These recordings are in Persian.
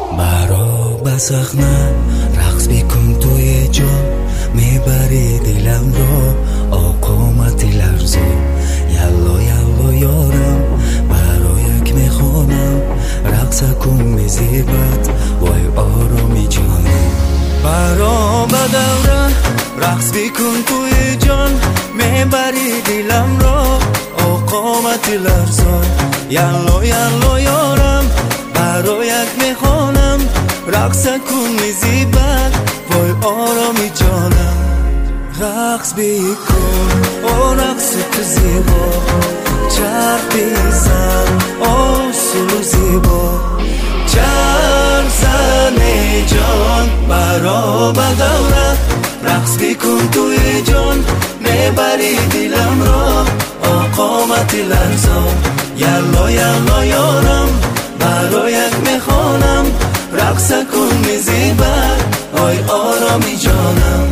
برا بسخنه رقص بیکن توی جان، میبری دلم را آقامت لرزو. یلا یلا یارم برایک میخوانم، رقص کن میزیبت وای آرامی جانم. برا بدوره رقص بیکن توی جان، میبری دلم را آقامت لرزو. یلا یلا یارم برایک میخوانم، رقص کن میزیبت وای آرامی جانم. رقص بیکن او رقص تو زیبا، چرخ بیزن اصول زیبا. چرخ زنی جان برا بدوره، رقص بیکن توی جان، میبری دلم را آقامت لرزا. یلا یلا یارم برایک میخوانم، رقص کن میزیبت آی آرامی جانم.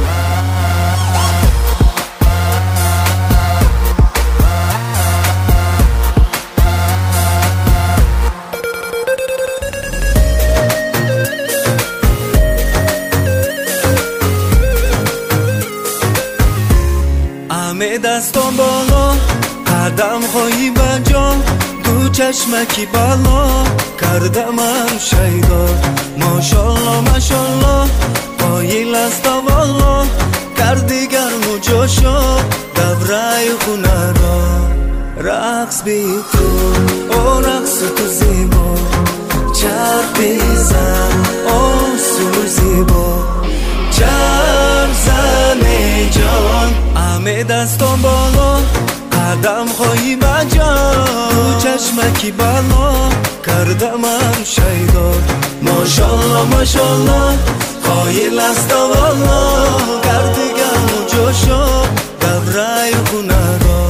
همه دستان بالا قدم خواهی بجا، دو چشمکی بالا کردم من شیدا. ماشالله ماشالله قایل است والا، کردی گرم و جوشا دورای خونه را. رقص بیکن او رقص تو زیبا، چرخ بیزن اصول زیبا. چرخ زنی جان همه دستان بالا قدم خواهی بجا، دو چشمکی بالا کردم من شیدا. ماشالله ماشالله قایل است والا، کردی گرم و جوشا دورای خونه را.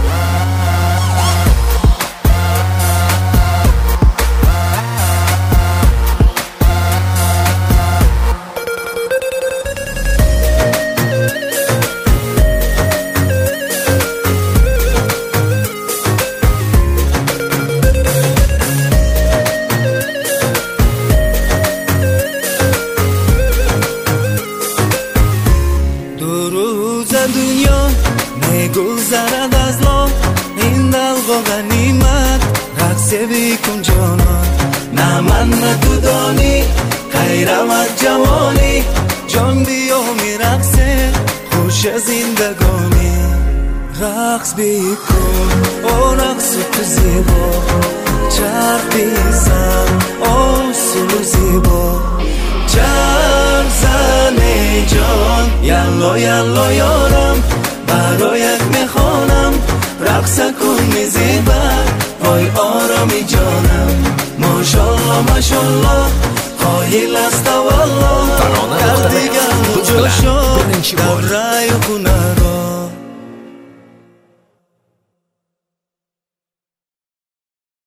دنیا میگذرد از لا، این دلقا غنیمت رقص بیکن جانان. نه من نه تو دانی غیرم از جوانی، جان بیا میرقصه خوش زندگانی. رقص بیکن او رقص تو زیبا، چرخ بیزن اصول زیبا. چرخ زنی جان یلا یلا یارم برایک میخوانم، رقص کن میزیبت وای آرامی جانم. ماشالله ماشالله قایل است والا، کردی گرم و جوشا دورای خونه را.